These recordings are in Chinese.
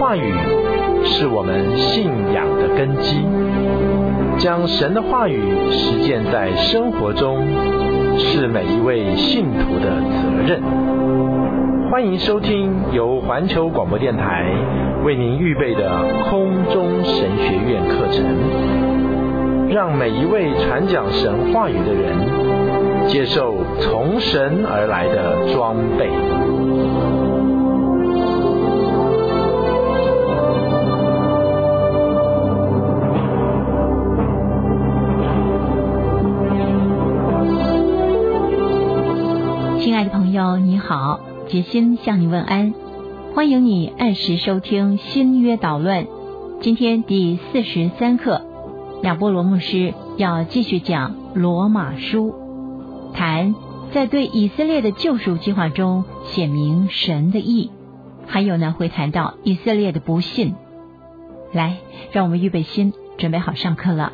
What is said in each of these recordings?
话语是我们信仰的根基，将神的话语实践在生活中，是每一位信徒的责任。欢迎收听由环球广播电台为您预备的空中神学院课程，让每一位传讲神话语的人接受从神而来的装备。 亲爱的朋友，你好，杰心向你问安，欢迎你按时收听新约导论。今天第43课，亚波罗牧师要继续讲罗马书，谈在对以色列的救赎计划中显明神的意，还有呢会谈到以色列的不信。来，让我们预备心，准备好上课了。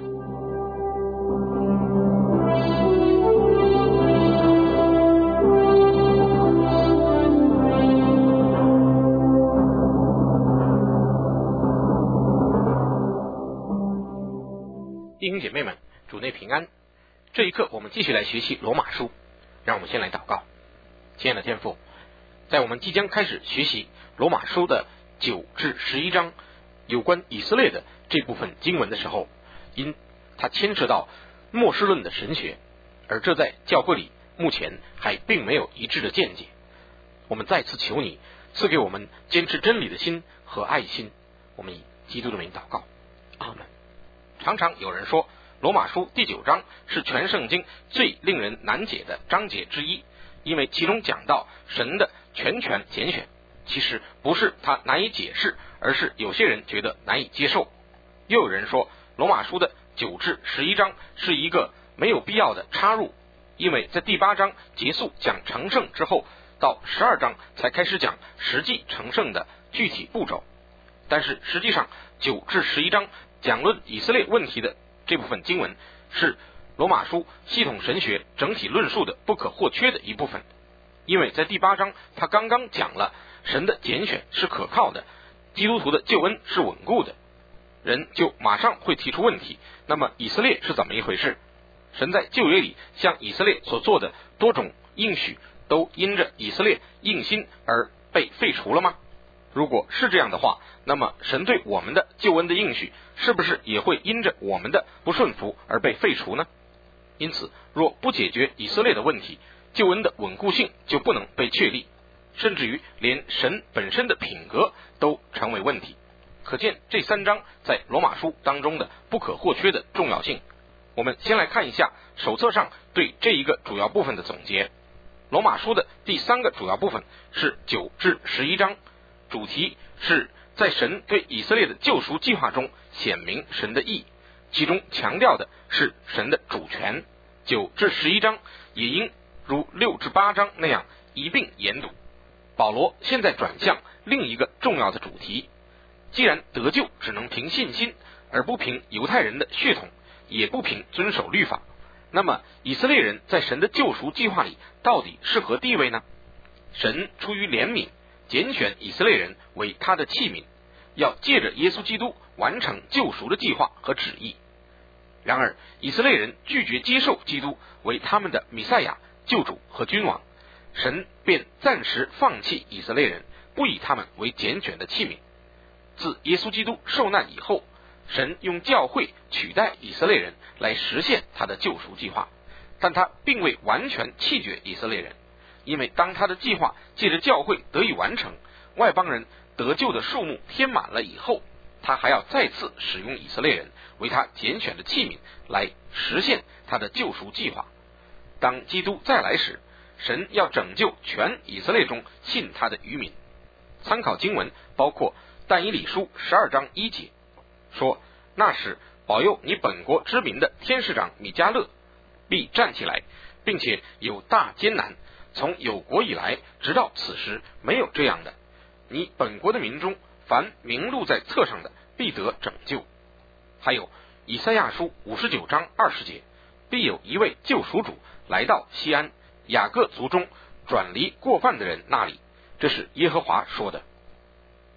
弟兄姐妹们，主内平安。这一课我们继续来学习罗马书，让我们先来祷告。亲爱的天父，在我们即将开始学习罗马书的9至11章有关以色列的这部分经文的时候，因它牵涉到末世论的神学，而这在教会里目前还并没有一致的见解。我们再次求你赐给我们坚持真理的心和爱心，我们以基督的名祷告，阿们。常常有人说罗马书第9章是全圣经最令人难解的章节之一，因为其中讲到神的全权拣选。其实不是他难以解释，而是有些人觉得难以接受。又有人说罗马书的9至11章是一个没有必要的插入，因为在第8章结束讲成圣之后，到12章才开始讲实际成圣的具体步骤。但是实际上9至11章讲论以色列问题的这部分经文是罗马书系统神学整体论述的不可或缺的一部分，因为在第8章他刚刚讲了神的拣选是可靠的，基督徒的救恩是稳固的，人就马上会提出问题，那么以色列是怎么一回事？神在旧约里向以色列所做的多种应许都因着以色列硬心而被废除了吗？如果是这样的话，那么神对我们的救恩的应许是不是也会因着我们的不顺服而被废除呢？因此若不解决以色列的问题，救恩的稳固性就不能被确立，甚至于连神本身的品格都成为问题。可见这3章在罗马书当中的不可或缺的重要性。我们先来看一下手册上对这一个主要部分的总结。罗马书的第3个主要部分是9至11章，主题是在神对以色列的救赎计划中显明神的意，其中强调的是神的主权。9至11章也应如6至8章那样一并研读。保罗现在转向另一个重要的主题，既然得救只能凭信心，而不凭犹太人的血统，也不凭遵守律法，那么以色列人在神的救赎计划里到底是何地位呢？神出于怜悯拣选以色列人为他的器皿，要借着耶稣基督完成救赎的计划和旨意。然而以色列人拒绝接受基督为他们的弥赛亚、救主和君王，神便暂时放弃以色列人，不以他们为拣选的器皿。自耶稣基督受难以后，神用教会取代以色列人来实现他的救赎计划，但他并未完全弃绝以色列人，因为当他的计划借着教会得以完成，外邦人得救的数目填满了以后，他还要再次使用以色列人为他拣选的器皿来实现他的救赎计划。当基督再来时，神要拯救全以色列中信他的余民。参考经文包括但以理书12章1节，说那时保佑你本国之民的天使长米迦勒必站起来，并且有大艰难，从有国以来直到此时没有这样的。你本国的民中凡名录在册上的必得拯救。还有以赛亚书59章20节，必有一位救赎主来到西安，雅各族中转离过犯的人那里，这是耶和华说的。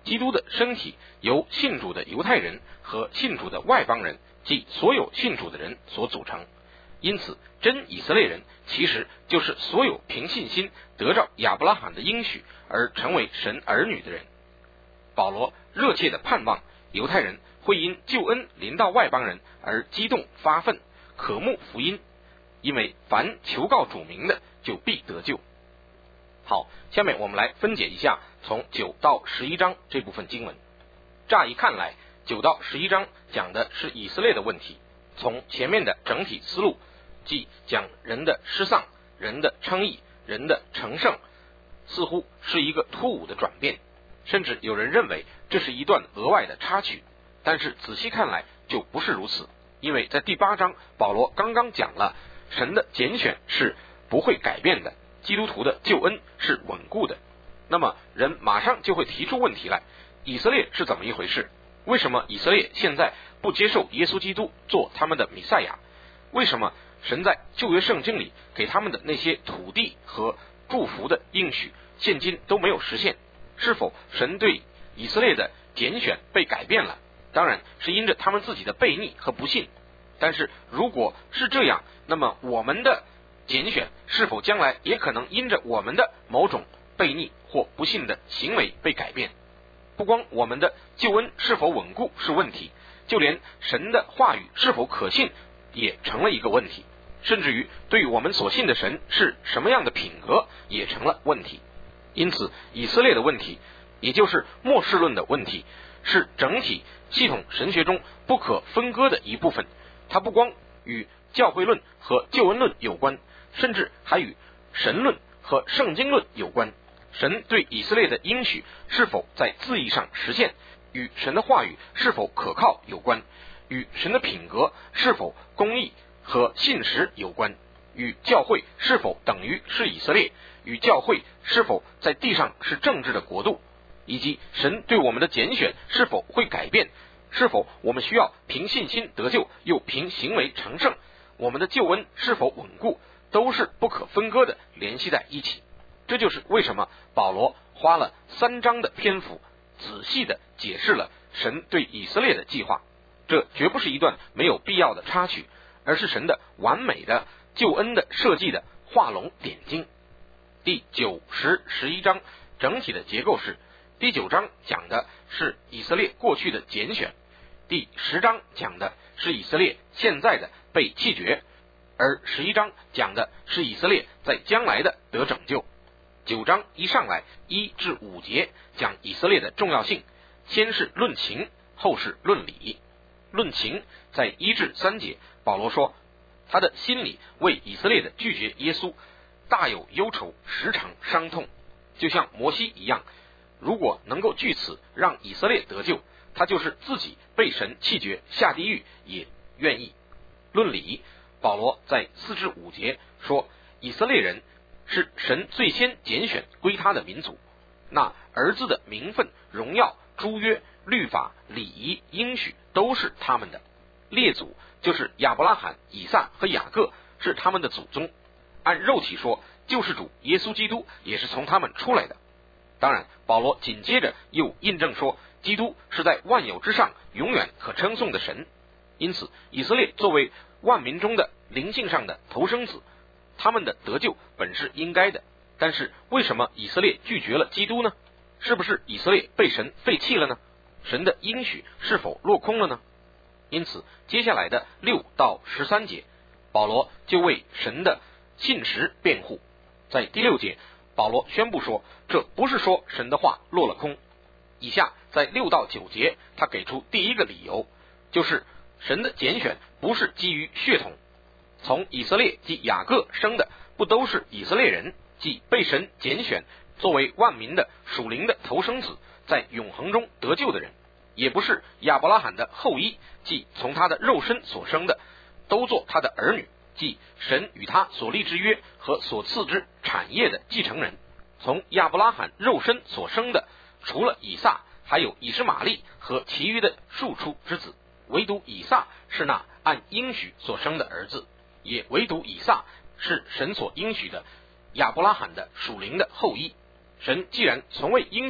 基督的身体由信主的犹太人和信主的外邦人，即所有信主的人所组成。因此，真以色列人其实就是所有凭信心得着亚伯拉罕的应许而成为神儿女的人。保罗热切地盼望犹太人会因救恩临到外邦人而激动发愤，渴慕福音，因为凡求告主名的就必得救。好，下面我们来分解一下从9到11章这部分经文。乍一看来，9到11章讲的是以色列的问题，从前面的整体思路，即讲人的失丧、人的称义、人的成圣，似乎是一个突兀的转变，甚至有人认为这是一段额外的插曲。但是仔细看来就不是如此，因为在第8章保罗刚刚讲了神的拣选是不会改变的，基督徒的救恩是稳固的。那么人马上就会提出问题来，以色列是怎么一回事？为什么以色列现在不接受耶稣基督做他们的弥赛亚？为什么神在旧约圣经里给他们的那些土地和祝福的应许现今都没有实现？是否神对以色列的拣选被改变了？当然是因着他们自己的悖逆和不信。但是如果是这样，那么我们的拣选是否将来也可能因着我们的某种悖逆或不信的行为被改变？不光我们的救恩是否稳固是问题，就连神的话语是否可信也成了一个问题，甚至于对于我们所信的神是什么样的品格也成了问题。因此以色列的问题，也就是末世论的问题，是整体系统神学中不可分割的一部分。它不光与教会论和救恩论有关，甚至还与神论和圣经论有关。神对以色列的应许是否在字义上实现，与神的话语是否可靠有关，与神的品格是否公义和信实有关，与教会是否等于是以色列，与教会是否在地上是政治的国度，以及神对我们的拣选是否会改变，是否我们需要凭信心得救又凭行为成圣，我们的救恩是否稳固，都是不可分割的联系在一起。这就是为什么保罗花了3章的篇幅仔细的解释了神对以色列的计划。这绝不是一段没有必要的插曲，而是神的完美的救恩的设计的画龙点睛。第9、10、11章整体的结构是，第9章讲的是以色列过去的拣选，第10章讲的是以色列现在的被弃绝，而11章讲的是以色列在将来的得拯救。9章一上来1至5节讲以色列的重要性，先是论情，后是论理。论情在1至3节，保罗说他的心里为以色列的拒绝耶稣大有忧愁，时常伤痛，就像摩西一样，如果能够据此让以色列得救，他就是自己被神弃绝下地狱也愿意。论理，保罗在4至5节说以色列人是神最先拣选归他的民族，那儿子的名分、荣耀、诸约、律法、礼仪、应许都是他们的。列祖就是亚伯拉罕、以撒和雅各是他们的祖宗，按肉体说，救世主耶稣基督也是从他们出来的。当然保罗紧接着又印证说，基督是在万有之上永远可称颂的神。因此以色列作为万民中的灵性上的头生子，他们的得救本是应该的。但是为什么以色列拒绝了基督呢？是不是以色列被神废弃了呢？神的应许是否落空了呢？因此接下来的6到13节，保罗就为神的信实辩护。在第6节，保罗宣布说，这不是说神的话落了空。以下在6到9节，他给出第一个理由，就是神的拣选不是基于血统，从以色列及雅各生的不都是以色列人，即被神拣选作为万民的属灵的头生子，在永恒中得救的人，也不是亚伯拉罕的后裔，即从他的肉身所生的，都做他的儿女，即神与他所立之约和所赐之产业的继承人。从亚伯拉罕肉身所生的，除了以撒，还有以实玛利和其余的庶出之子，唯独以撒是那按应许所生的儿子，也唯独以撒是神所应许的亚伯拉罕的属灵的后裔。神既然从未应许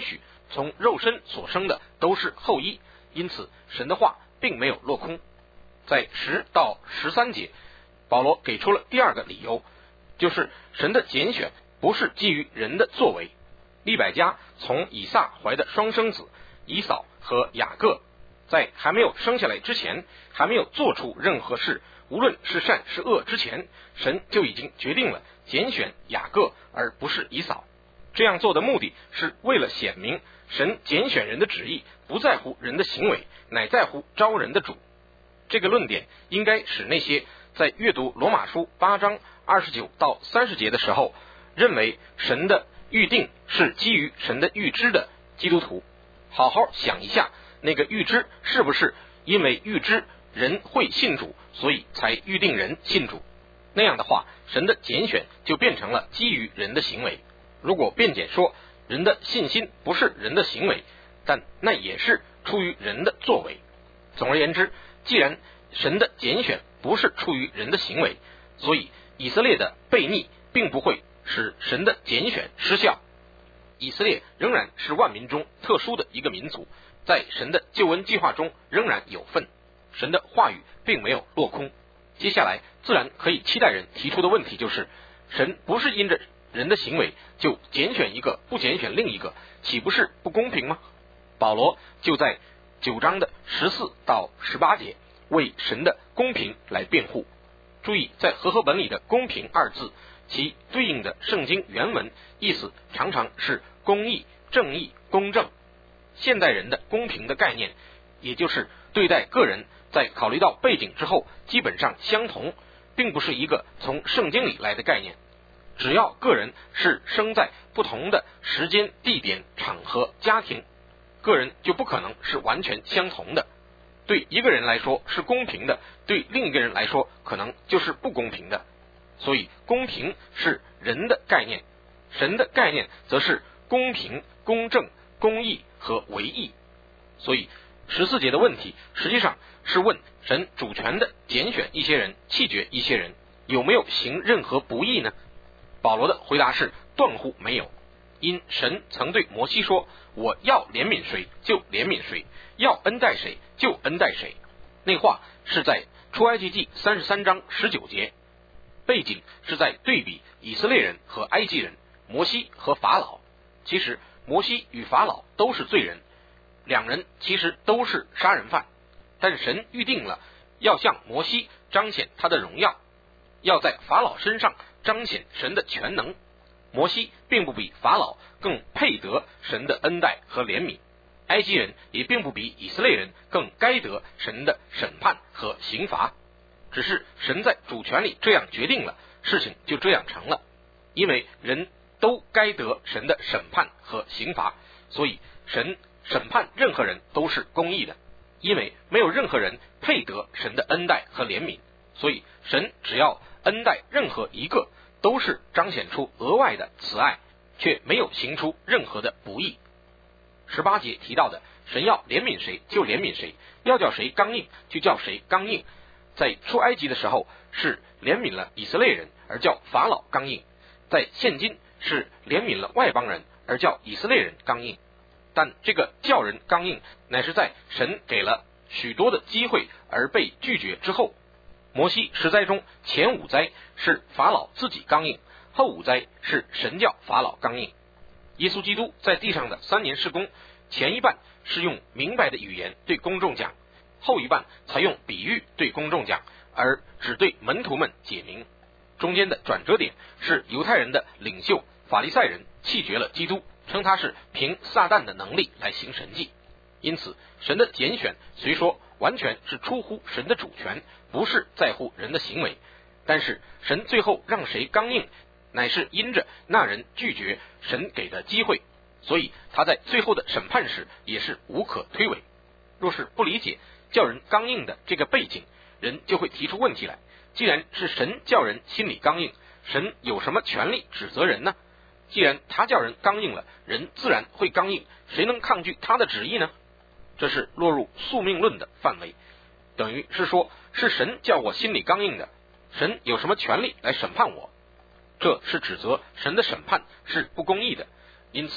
从肉身所生的都是后裔，因此神的话并没有落空。在10到13节，保罗给出了第二个理由，就是神的拣选不是基于人的作为。利百加从以撒怀的双生子以扫和雅各，在还没有生下来之前，还没有做出任何事，无论是善是恶之前，神就已经决定了拣选雅各而不是以扫。这样做的目的是为了显明神拣选人的旨意不在乎人的行为，乃在乎招人的主。这个论点应该使那些在阅读罗马书8章29到30节的时候，认为神的预定是基于神的预知的基督徒好好想一下，那个预知是不是因为预知人会信主，所以才预定人信主。那样的话，神的拣选就变成了基于人的行为。如果辩解说人的信心不是人的行为，但那也是出于人的作为。总而言之，既然神的拣选不是出于人的行为，所以以色列的悖逆并不会使神的拣选失效。以色列仍然是万民中特殊的一个民族，在神的救恩计划中仍然有份，神的话语并没有落空。接下来自然可以期待人提出的问题就是，神不是因着人的行为就拣选一个不拣选另一个，岂不是不公平吗？保罗就在9章的14到18节为神的公平来辩护。注意，在和合本里的公平二字，其对应的圣经原文意思常常是公义、正义、公正。现代人的公平的概念，也就是对待个人在考虑到背景之后基本上相同，并不是一个从圣经里来的概念。只要个人是生在不同的时间、地点、场合、家庭，个人就不可能是完全相同的。对一个人来说是公平的，对另一个人来说可能就是不公平的。所以公平是人的概念，神的概念则是公平、公正、公义和唯义。所以14节的问题实际上是问神主权的拣选一些人，弃绝一些人，有没有行任何不义呢？保罗的回答是断乎没有。因神曾对摩西说，我要怜悯谁就怜悯谁，要恩待谁就恩待谁。那话是在出埃及记33章19节，背景是在对比以色列人和埃及人，摩西和法老。其实摩西与法老都是罪人，两人其实都是杀人犯，但神预定了要向摩西彰显他的荣耀，要在法老身上彰显神的全能。摩西并不比法老更配得神的恩待和怜悯，埃及人也并不比以色列人更该得神的审判和刑罚，只是神在主权里这样决定了，事情就这样成了。因为人都该得神的审判和刑罚，所以神审判任何人都是公义的。因为没有任何人配得神的恩待和怜悯，所以神只要恩待任何一个，都是彰显出额外的慈爱，却没有行出任何的不义。18节提到的，神要怜悯谁就怜悯谁，要叫谁刚硬就叫谁刚硬。在出埃及的时候是怜悯了以色列人而叫法老刚硬，在现今是怜悯了外邦人而叫以色列人刚硬。但这个叫人刚硬，乃是在神给了许多的机会而被拒绝之后。摩西10灾中前5灾是法老自己刚硬，后5灾是神叫法老刚硬。耶稣基督在地上的3年事工，前一半是用明白的语言对公众讲，后一半才用比喻对公众讲，而只对门徒们解明。中间的转折点是犹太人的领袖法利赛人弃绝了基督，称他是凭撒旦的能力来行神迹。因此神的拣选虽说完全是出乎神的主权，不是在乎人的行为，但是神最后让谁刚硬，乃是因着那人拒绝神给的机会，所以他在最后的审判时也是无可推诿。若是不理解叫人刚硬的这个背景，人就会提出问题来，既然是神叫人心里刚硬，神有什么权利指责人呢？既然他叫人刚硬了，人自然会刚硬，谁能抗拒他的旨意呢？这是落入宿命论的范围，等于是说是神叫我心里刚硬的，神有什么权利来审判我？这是指责神的审判是不公义的。因此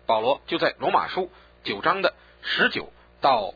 保罗就在罗马书9章的19到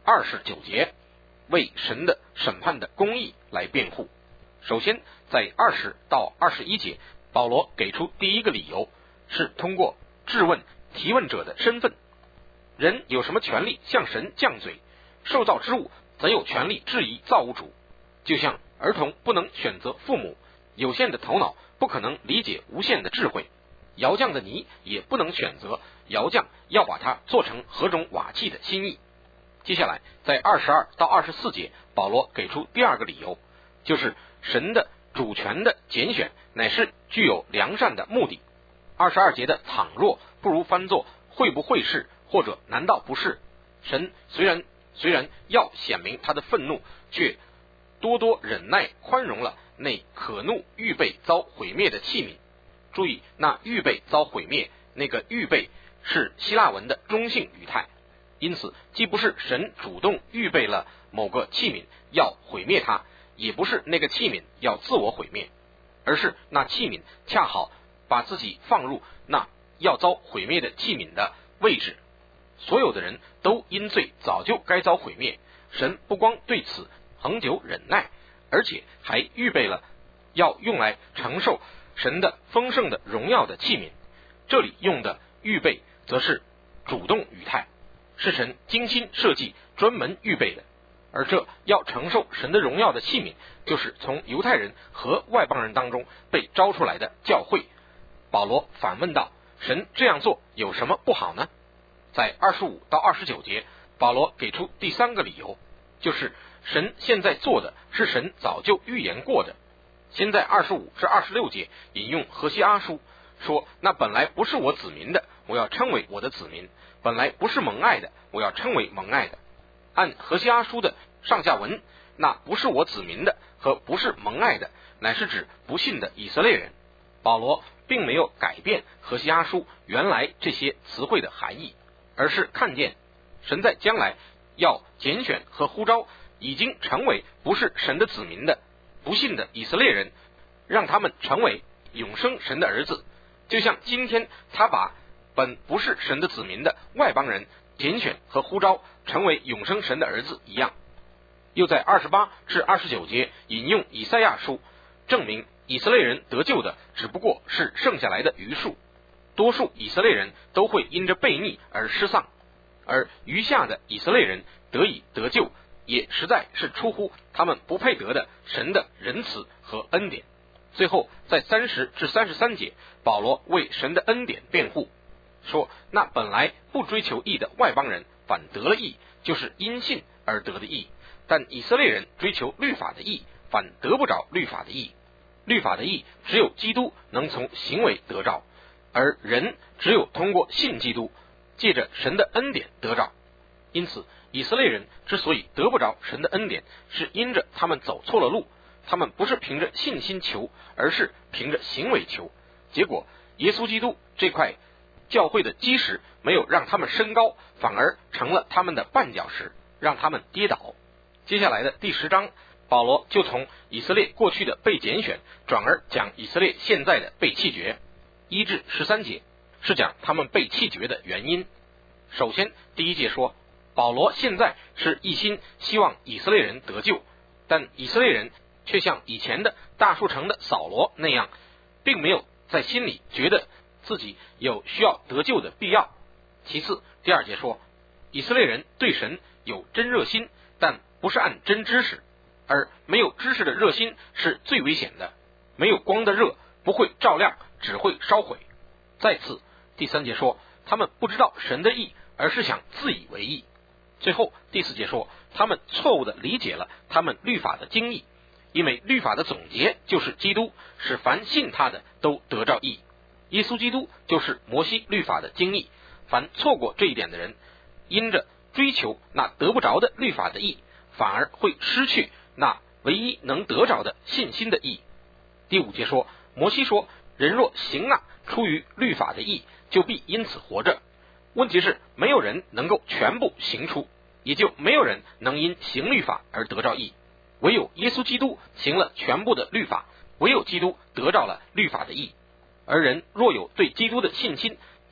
29节为神的审判的公义来辩护。首先在20到21节，保罗给出第一个理由，是通过质问提问者的身份。人有什么权利向神犟嘴？受造之物怎有权利质疑造物主？就像儿童不能选择父母，有限的头脑不可能理解无限的智慧，窑匠的泥也不能选择窑匠要把它做成何种瓦器的心意。接下来在22到24节，保罗给出第二个理由，就是神的主权的拣选乃是具有良善的目的。22节的倘若不如翻作会不会是，或者难道不是？神虽然要显明他的愤怒，却多多忍耐宽容了那可怒预备遭毁灭的器皿。注意，那预备遭毁灭，那个预备是希腊文的中性语态，因此既不是神主动预备了某个器皿要毁灭它，也不是那个器皿要自我毁灭，而是那器皿恰好把自己放入那要遭毁灭的器皿的位置。所有的人都因罪早就该遭毁灭，神不光对此恒久忍耐，而且还预备了要用来承受神的丰盛的荣耀的器皿。这里用的预备则是主动语态，是神精心设计专门预备的。而这要承受神的荣耀的器皿，就是从犹太人和外邦人当中被招出来的教会。保罗反问道，神这样做有什么不好呢？在25到29节，保罗给出第三个理由，就是神现在做的是神早就预言过的。先在25至26节引用何西阿书，说那本来不是我子民的，我要称为我的子民；本来不是蒙爱的，我要称为蒙爱的。按何西阿书的上下文，那不是我子民的和不是蒙爱的，乃是指不信的以色列人。保罗并没有改变何西阿书原来这些词汇的含义，而是看见神在将来要拣选和呼召已经成为不是神的子民的不信的以色列人，让他们成为永生神的儿子，就像今天他把本不是神的子民的外邦人拣选和呼召成为永生神的儿子一样。又在28至29节引用以赛亚书，证明以色列人得救的只不过是剩下来的余数，多数以色列人都会因着悖逆而失丧，而余下的以色列人得以得救，也实在是出乎他们不配得的神的仁慈和恩典。最后在30至33节，保罗为神的恩典辩护，说那本来不追求义的外邦人反得了义，就是因信而得的义；但以色列人追求律法的义，反得不着律法的义。律法的义只有基督能从行为得着，而人只有通过信基督，借着神的恩典得着。因此以色列人之所以得不着神的恩典，是因着他们走错了路，他们不是凭着信心求，而是凭着行为求。结果耶稣基督这块教会的基石没有让他们升高，反而成了他们的绊脚石，让他们跌倒。接下来的第10章，保罗就从以色列过去的被拣选，转而讲以色列现在的被弃绝。1至13节是讲他们被弃绝的原因。首先第1节说，保罗现在是一心希望以色列人得救，但以色列人却像以前的大树城的扫罗那样，并没有在心里觉得自己有需要得救的必要。其次第2节说，以色列人对神有真热心，但不是按真知识，而没有知识的热心是最危险的。没有光的热不会照亮，只会烧毁。再次第3节说，他们不知道神的义，而是想自以为义。最后第4节说，他们错误地理解了他们律法的经义，因为律法的总结就是基督，使凡信他的都得着义。耶稣基督就是摩西律法的经义，凡错过这一点的人，因着追求那得不着的律法的义，反而会失去那唯一能得着的信心的义。第5节说，摩西说，人若行那出于律法的义，就必因此活着。问题是没有人能够全部行出，也就没有人能因行律法而得着义。唯有耶稣基督行了全部的律法，唯有基督得着了律法的义。而人若有对基督的信心，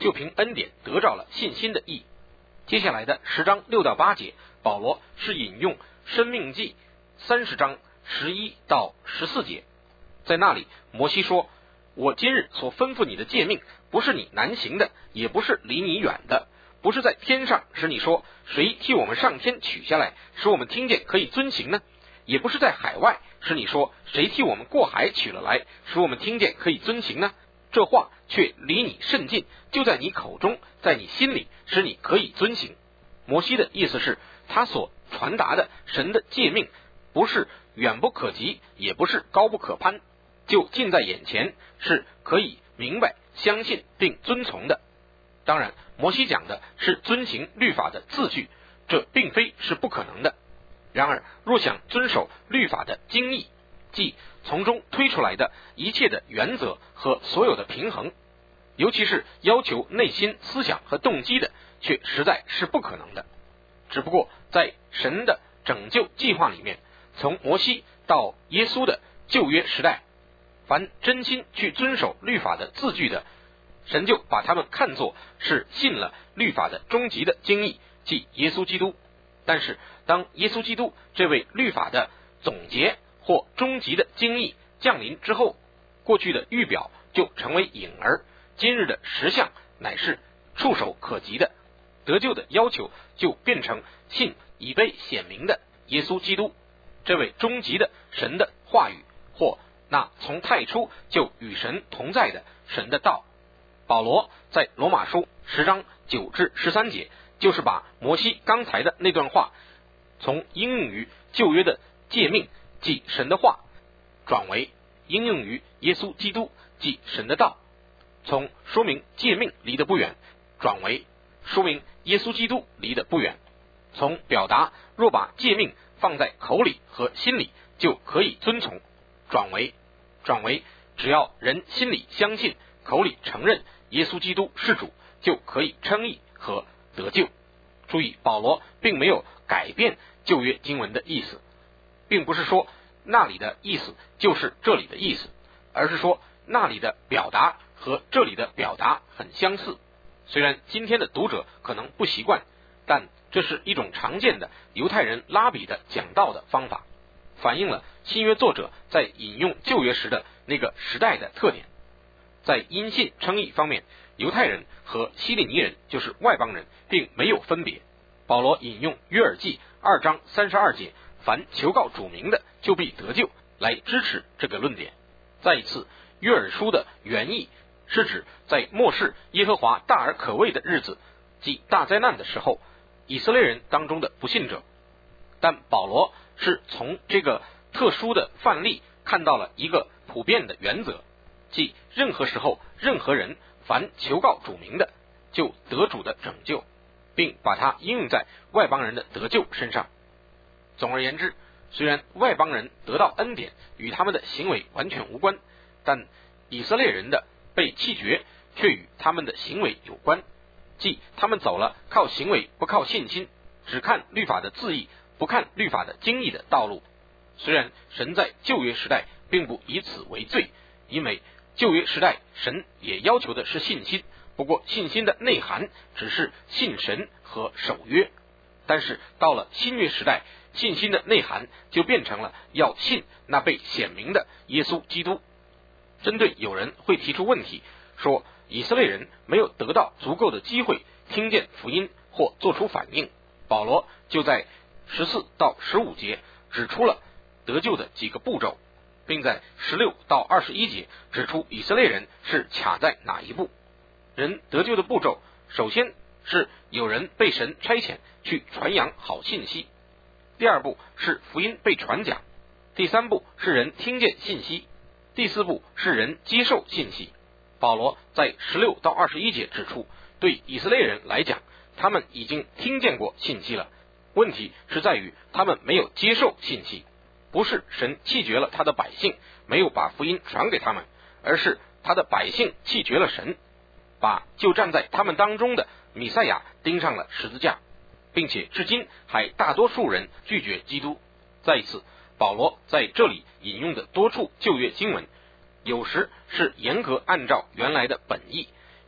就凭恩典得着了信心的义。接下来的10章6到8节，保罗是引用申命记30章11到14节，在那里摩西说，我今日所吩咐你的诫命，不是你难行的，也不是离你远的，不是在天上使你说，谁替我们上天取下来，使我们听见可以遵行呢？也不是在海外使你说，谁替我们过海取了来，使我们听见可以遵行呢？这话却离你甚近，就在你口中，在你心里，使你可以遵行。摩西的意思是，他所传达的神的诫命，不是远不可及，也不是高不可攀，就近在眼前，是可以明白、相信并遵从的。当然，摩西讲的是遵行律法的字句，这并非是不可能的。然而，若想遵守律法的精义，即从中推出来的一切的原则和所有的平衡，尤其是要求内心思想和动机的，却实在是不可能的。只不过在神的拯救计划里面，从摩西到耶稣的旧约时代，凡真心去遵守律法的字句的，神就把他们看作是信了律法的终极的精义，即耶稣基督。但是当耶稣基督这位律法的总结或终极的精义降临之后，过去的预表就成为影儿，今日的实相乃是触手可及的。得救的要求就变成信已被显明的耶稣基督，这位终极的神的话语，或那从太初就与神同在的神的道。保罗在罗马书10章9至13节，就是把摩西刚才的那段话，从应用于旧约的诫命，即神的话，转为应用于耶稣基督，即神的道，从说明诫命离得不远，转为说明耶稣基督离得不远，从表达若把诫命放在口里和心里就可以遵从，转为只要人心里相信，口里承认耶稣基督是主，就可以称义和得救。注意，保罗并没有改变旧约经文的意思，并不是说那里的意思就是这里的意思，而是说那里的表达和这里的表达很相似。虽然今天的读者可能不习惯，但这是一种常见的犹太人拉比的讲道的方法，反映了新约作者在引用旧约时的那个时代的特点。在因信称义方面，犹太人和希利尼人，就是外邦人，并没有分别。保罗引用约珥记2章32节，凡求告主名的就必得救，来支持这个论点。再一次，约珥书的原意是指在末世耶和华大而可畏的日子，即大灾难的时候，以色列人当中的不信者。但保罗是从这个特殊的范例看到了一个普遍的原则，即任何时候任何人凡求告主名的就得主的拯救，并把它应用在外邦人的得救身上。总而言之，虽然外邦人得到恩典与他们的行为完全无关，但以色列人的被弃绝却与他们的行为有关，即他们走了靠行为不靠信心，只看律法的字义不看律法的精义的道路。虽然神在旧约时代并不以此为罪，因为旧约时代神也要求的是信心，不过信心的内涵只是信神和守约。但是到了新约时代，信心的内涵就变成了要信那被显明的耶稣基督。针对有人会提出问题，说以色列人没有得到足够的机会听见福音或做出反应，保罗就在14到15节指出了得救的几个步骤，并在16到21节指出以色列人是卡在哪一步。人得救的步骤，首先是有人被神差遣去传扬好信息，第二步是福音被传讲，第三步是人听见信息，第四步是人接受信息。保罗在16到21节指出，对以色列人来讲，他们已经听见过信息了，问题是在于他们没有接受信息，不是神弃绝了他的百姓，没有把福音传给他们，而是他的百姓弃绝了神，把就站在他们当中的弥赛亚钉上了十字架，并且至今还大多数人拒绝基督。再一次，保罗在这里引用的多处旧约经文，有时是严格按照原来的本意，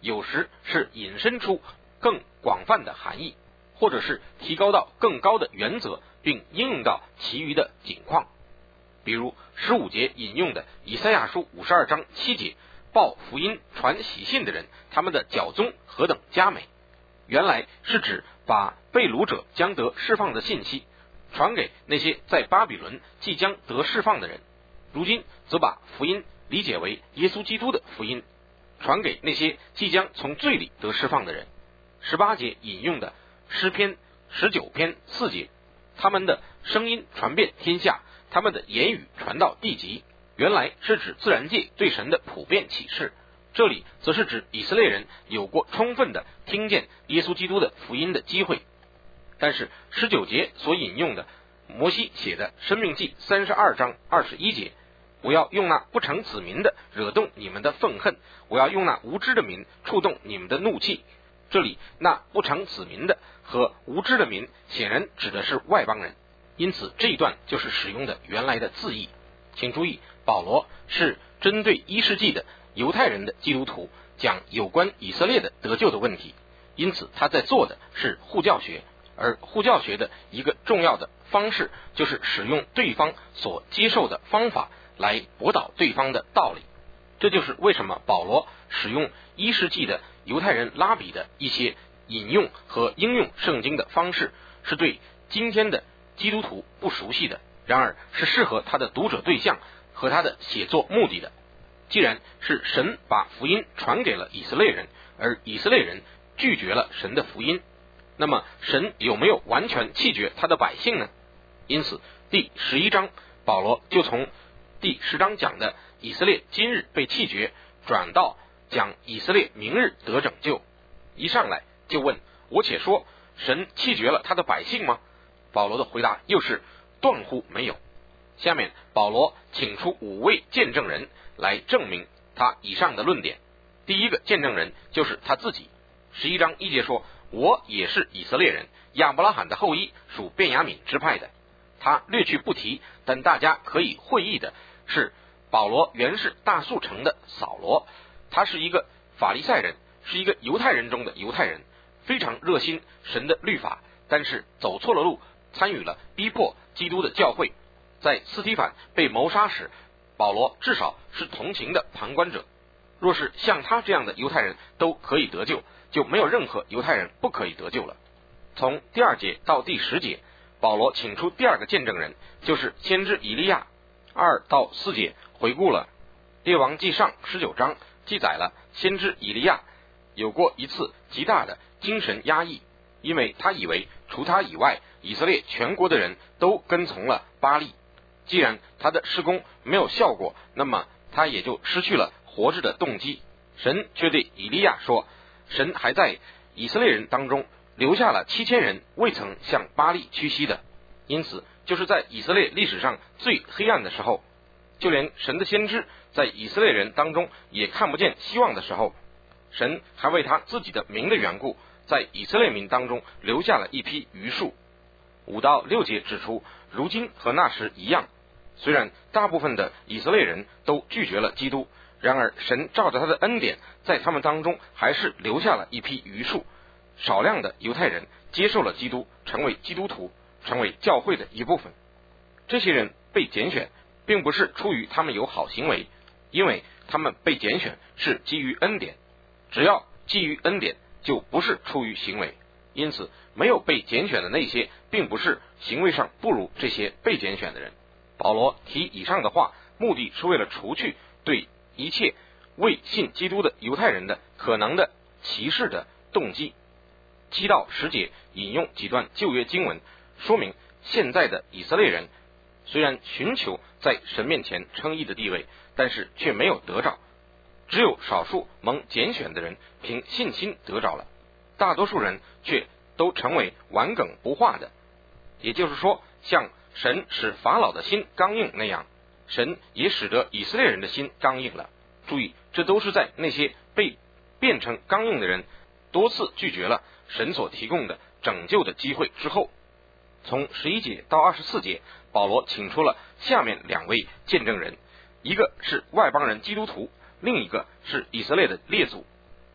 有时是引申出更广泛的含义，或者是提高到更高的原则，并应用到其余的景况。比如15节引用的以赛亚书52章7节，报福音传喜信的人，他们的脚踪何等佳美，原来是指把被掳者将得释放的信息传给那些在巴比伦即将得释放的人，如今则把福音理解为耶稣基督的福音，传给那些即将从罪里得释放的人。18节引用的诗篇19篇4节，他们的声音传遍天下，他们的言语传到地极，原来是指自然界对神的普遍启示，这里则是指以色列人有过充分的听见耶稣基督的福音的机会。但是19节所引用的摩西写的申命记32章21节，我要用那不成子民的惹动你们的愤恨，我要用那无知的民触动你们的怒气。这里那不成子民的和无知的民显然指的是外邦人，因此这一段就是使用的原来的字义。请注意，保罗是针对1世纪的犹太人的基督徒讲有关以色列的得救的问题，因此他在做的是护教学，而护教学的一个重要的方式就是使用对方所接受的方法来驳倒对方的道理。这就是为什么保罗使用1世纪的犹太人拉比的一些引用和应用圣经的方式是对今天的基督徒不熟悉的，然而是适合他的读者对象和他的写作目的的。既然是神把福音传给了以色列人，而以色列人拒绝了神的福音，那么神有没有完全弃绝他的百姓呢？因此第11章保罗就从第10章讲的以色列今日被弃绝，转到讲以色列明日得拯救。一上来就问，我且说神弃绝了他的百姓吗？保罗的回答又是断乎没有。下面保罗请出5位见证人来证明他以上的论点。第一个见证人就是他自己。11章1节说，我也是以色列人，亚伯拉罕的后裔，属便雅悯支派的。他略去不提，但大家可以会意的是，保罗原是大速城的扫罗，他是一个法利赛人，是一个犹太人中的犹太人，非常热心神的律法，但是走错了路，参与了逼迫基督的教会。在斯提反被谋杀时，保罗至少是同情的旁观者。若是像他这样的犹太人都可以得救，就没有任何犹太人不可以得救了。从第2节到第10节，保罗请出第2个见证人，就是先知以利亚。2到4节回顾了列王记上19章，记载了先知以利亚有过一次极大的精神压抑，因为他以为除他以外，以色列全国的人都跟从了巴力。既然他的事工没有效果，那么他也就失去了活着的动机。神却对以利亚说，神还在以色列人当中留下了7000人未曾向巴力屈膝的。因此就是在以色列历史上最黑暗的时候，就连神的先知在以色列人当中也看不见希望的时候，神还为他自己的名的缘故，在以色列民当中留下了一批余数。5到6节指出，如今和那时一样，虽然大部分的以色列人都拒绝了基督，然而神照着他的恩典，在他们当中还是留下了一批余数，少量的犹太人接受了基督，成为基督徒，成为教会的一部分。这些人被拣选并不是出于他们有好行为，因为他们被拣选是基于恩典，只要基于恩典就不是出于行为。因此没有被拣选的那些并不是行为上不如这些被拣选的人。保罗提以上的话，目的是为了除去对一切未信基督的犹太人的可能的歧视的动机。7到10节引用几段旧约经文，说明现在的以色列人虽然寻求在神面前称义的地位，但是却没有得着，只有少数蒙拣选的人凭信心得着了，大多数人却都成为顽梗不化的。也就是说，像神使法老的心刚硬那样，神也使得以色列人的心刚硬了。注意，这都是在那些被变成刚硬的人多次拒绝了神所提供的拯救的机会之后。从11节到24节，保罗请出了下面2位见证人，一个是外邦人基督徒，另一个是以色列的列祖。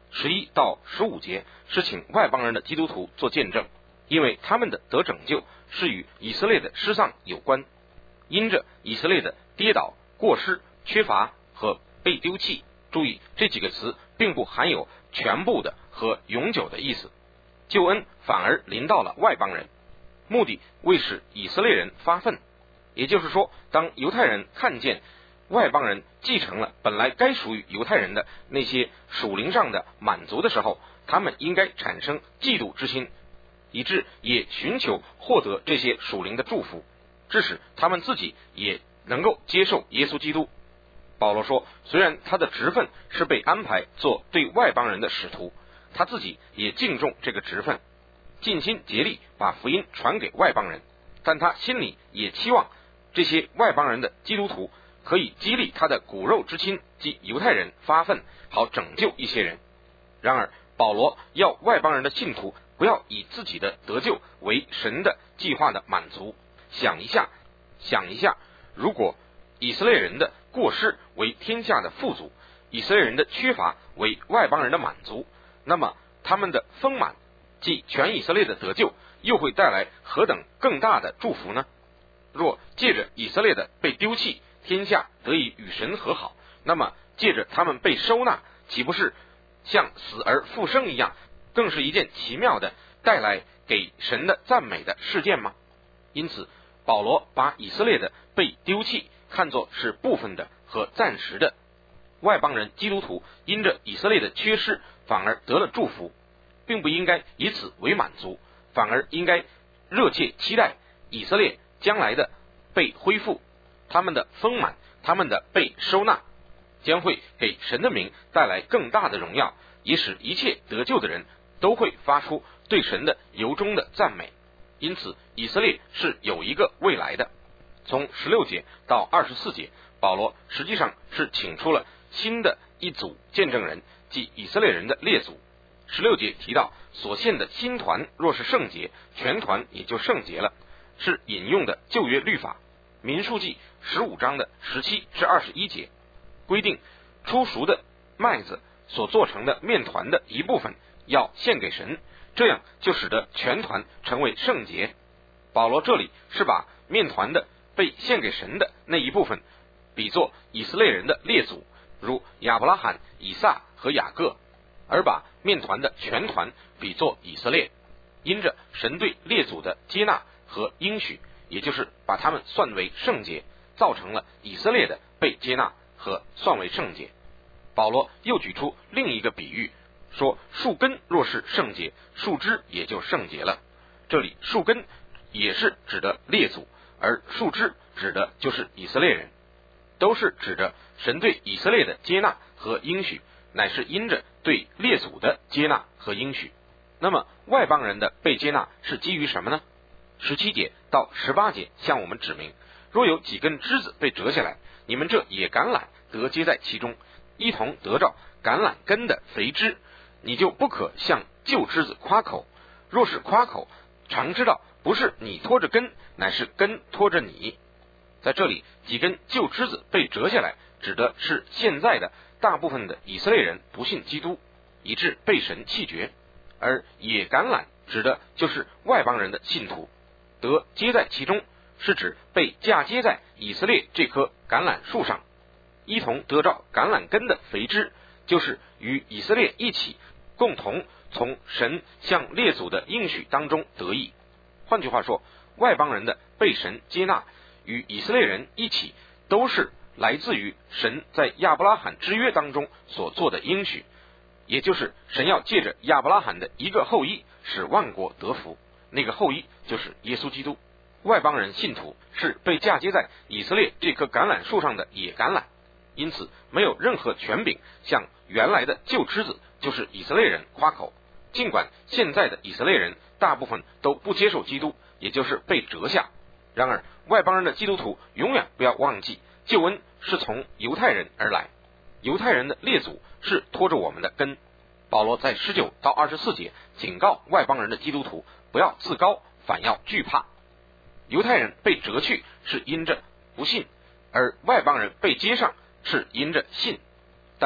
11到15节是请外邦人的基督徒做见证，因为他们的得拯救是与以色列的失丧有关，因着以色列的跌倒、过失、缺乏和被丢弃。注意，这几个词并不含有全部的和永久的意思，救恩反而临到了外邦人，目的为使以色列人发愤。也就是说，当犹太人看见外邦人继承了本来该属于犹太人的那些属灵上的满足的时候，他们应该产生嫉妒之心，以致也寻求获得这些属灵的祝福，致使他们自己也能够接受耶稣基督。保罗说，虽然他的职分是被安排做对外邦人的使徒，他自己也敬重这个职分，尽心竭力把福音传给外邦人，但他心里也期望这些外邦人的基督徒可以激励他的骨肉之亲即犹太人发奋，好拯救一些人。然而保罗要外邦人的信徒不要以自己的得救为神的计划的满足。想一下，如果以色列人的过失为天下的富足，以色列人的缺乏为外邦人的满足，那么他们的丰满即全以色列的得救又会带来何等更大的祝福呢？若借着以色列的被丢弃，天下得以与神和好，那么借着他们被收纳，岂不是像死而复生一样，更是一件奇妙的带来给神的赞美的事件吗？因此保罗把以色列的被丢弃看作是部分的和暂时的，外邦人基督徒因着以色列的缺失反而得了祝福，并不应该以此为满足，反而应该热切期待以色列将来的被恢复，他们的丰满，他们的被收纳，将会给神的名带来更大的荣耀，也使一切得救的人都会发出对神的由衷的赞美。因此以色列是有一个未来的。从16节到24节，保罗实际上是请出了新的一组见证人，即以色列人的列祖。16节提到所献的新团若是圣洁，全团也就圣洁了，是引用的旧约律法民数记15章的17至21节，规定初熟的麦子所做成的面团的一部分要献给神，这样就使得全团成为圣洁。保罗这里是把面团的被献给神的那一部分比作以色列人的列祖，如亚伯拉罕、以撒和雅各，而把面团的全团比作以色列。因着神对列祖的接纳和应许，也就是把他们算为圣洁，造成了以色列的被接纳和算为圣洁。保罗又举出另一个比喻，说树根若是圣洁，树枝也就圣洁了。这里树根也是指的列祖，而树枝指的就是以色列人，都是指着神对以色列的接纳和应许，乃是因着对列祖的接纳和应许。那么外邦人的被接纳是基于什么呢？17节到18节向我们指明，若有几根枝子被折下来，你们这野橄榄得接在其中，一同得着橄榄根的肥枝，你就不可向旧枝子夸口。若是夸口，常知道不是你拖着根，乃是根拖着你。在这里几根旧枝子被折下来，指的是现在的大部分的以色列人不信基督，以致被神弃绝，而野橄榄指的就是外邦人的信徒，得接在其中是指被嫁接在以色列这棵橄榄树上，一同得着橄榄根的肥枝，就是与以色列一起共同从神向列祖的应许当中得益。换句话说，外邦人的被神接纳与以色列人一起，都是来自于神在亚伯拉罕之约当中所做的应许，也就是神要借着亚伯拉罕的一个后裔使万国得福，那个后裔就是耶稣基督。外邦人信徒是被嫁接在以色列这棵橄榄树上的野橄榄，因此没有任何权柄向原来的旧枝子就是以色列人夸口。尽管现在的以色列人大部分都不接受基督，也就是被折下，然而外邦人的基督徒永远不要忘记，救恩是从犹太人而来，犹太人的列祖是拖着我们的根。保罗在19到24节警告外邦人的基督徒不要自高，反要惧怕。犹太人被折去是因着不信，而外邦人被接上是因着信，但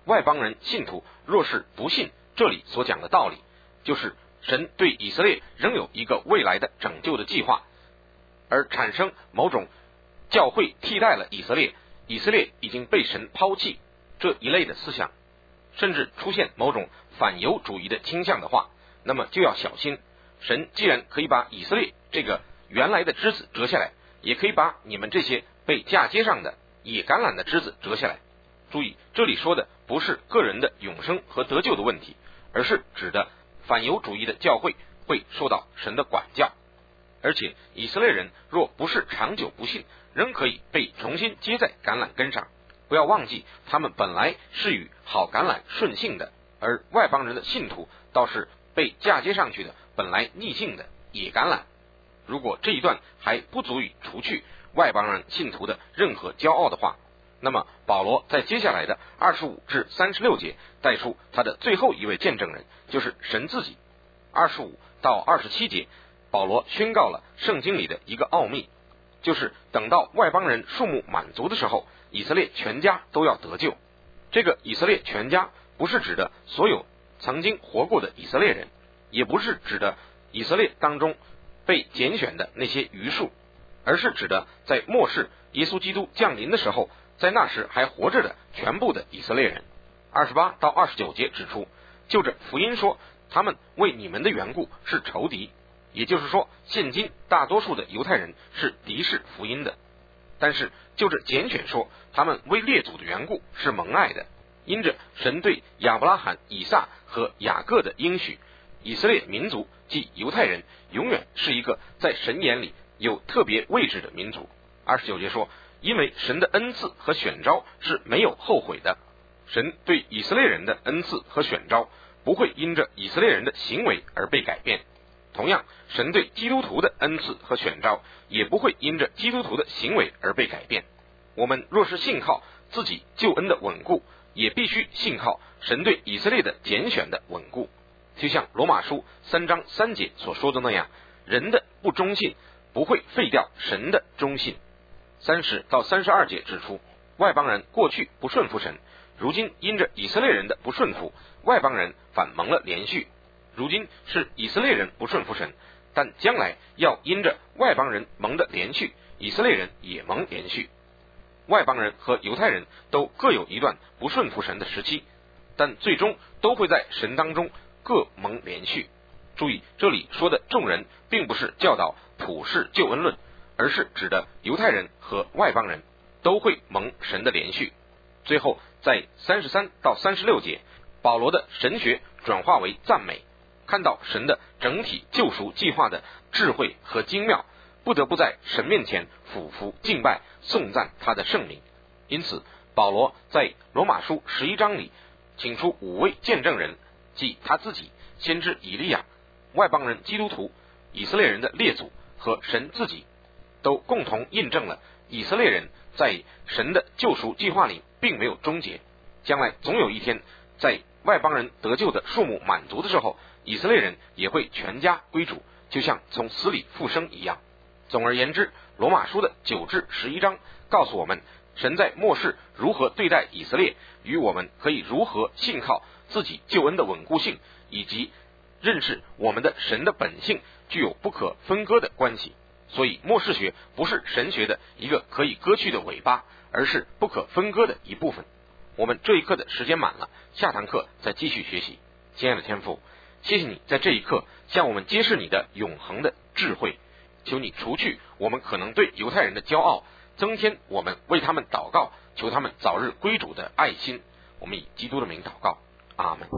外邦人信徒若是不信这里所讲的道理，就是神对以色列仍有一个未来的拯救的计划，而产生某种教会替代了以色列，以色列已经被神抛弃这一类的思想，甚至出现某种反犹主义的倾向的话，那么就要小心。神既然可以把以色列这个原来的枝子折下来，也可以把你们这些被嫁接上的野橄榄的枝子折下来。注意，这里说的不是个人的永生和得救的问题，而是指的反犹主义的教会会受到神的管教。而且以色列人若不是长久不信，仍可以被重新接在橄榄根上。不要忘记，他们本来是与好橄榄顺性的，而外邦人的信徒倒是被嫁接上去的本来逆性的野橄榄。如果这一段还不足以除去外邦人信徒的任何骄傲的话，那么保罗在接下来的25至36节带出他的最后一位见证人，就是神自己。25到27节，保罗宣告了圣经里的一个奥秘，就是等到外邦人数目满足的时候，以色列全家都要得救。这个以色列全家不是指的所有曾经活过的以色列人，也不是指的以色列当中被拣选的那些余数，而是指的在末世耶稣基督降临的时候，在那时还活着的全部的以色列人。28到29节指出，就着福音说，他们为你们的缘故是仇敌，也就是说，现今大多数的犹太人是敌视福音的。但是就着拣选说，他们为列祖的缘故是蒙爱的，因着神对亚伯拉罕、以撒和雅各的应许，以色列民族即犹太人永远是一个在神眼里有特别位置的民族。29节说，因为神的恩赐和选召是没有后悔的，神对以色列人的恩赐和选召不会因着以色列人的行为而被改变。同样，神对基督徒的恩赐和选召也不会因着基督徒的行为而被改变。我们若是信靠自己救恩的稳固，也必须信靠神对以色列的拣选的稳固。就像罗马书3章3节所说的那样，人的不忠信不会废掉神的忠信。30到32节指出，外邦人过去不顺服神，如今因着以色列人的不顺服，外邦人反蒙了连续。如今是以色列人不顺服神，但将来要因着外邦人蒙的连续，以色列人也蒙连续。外邦人和犹太人都各有一段不顺服神的时期，但最终都会在神当中各蒙连续。注意，这里说的众人并不是教导普世救恩论，而是指的犹太人和外邦人都会蒙神的连续。最后在33到36节，保罗的神学转化为赞美，看到神的整体救赎计划的智慧和精妙，不得不在神面前俯伏敬拜，颂赞他的圣名。因此保罗在罗马书11章里请出5位见证人，即他自己、先知以利亚、外邦人基督徒、以色列人的列祖和神自己，都共同印证了以色列人在神的救赎计划里并没有终结，将来总有一天在外邦人得救的数目满足的时候，以色列人也会全家归主，就像从死里复生一样。总而言之，罗马书的9至11章告诉我们，神在末世如何对待以色列，与我们可以如何信靠自己救恩的稳固性，以及认识我们的神的本性具有不可分割的关系。所以末世学不是神学的一个可以割去的尾巴，而是不可分割的一部分。我们这一课的时间满了，下堂课再继续学习。亲爱的天父，谢谢你在这一刻向我们揭示你的永恒的智慧，求你除去我们可能对犹太人的骄傲，增添我们为他们祷告，求他们早日归主的爱心。我们以基督的名祷告，阿们。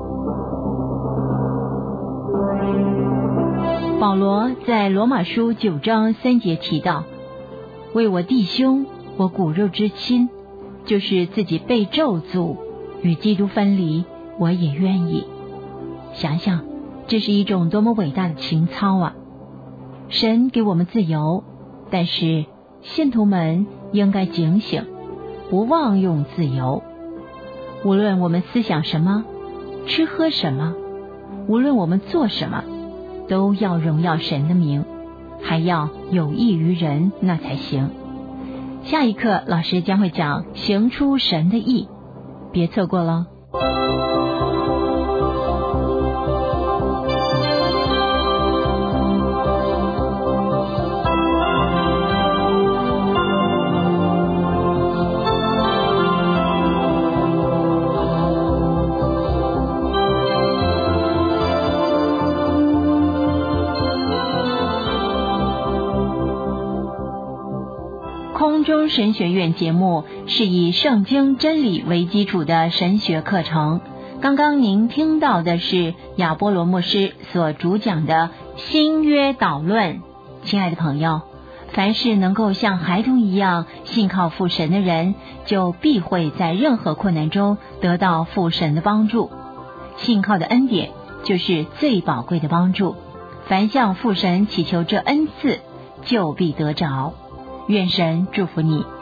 保罗在罗马书9章3节提到，为我弟兄，我骨肉之亲，就是自己被咒诅与基督分离，我也愿意。想想这是一种多么伟大的情操啊！神给我们自由，但是信徒们应该警醒，不妄用自由。无论我们思想什么，吃喝什么，无论我们做什么，都要荣耀神的名，还要有益于人，那才行。下一课老师将会讲行出神的义，别错过了。 收神学院节目是以圣经真理为基础的神学课程。刚刚您听到的是亚波罗牧师所主讲的新约导论。亲爱的朋友，凡是能够像孩童一样信靠父神的人，就必会在任何困难中得到父神的帮助。信靠的恩典就是最宝贵的帮助，凡向父神祈求这恩赐，就必得着。愿神祝福你。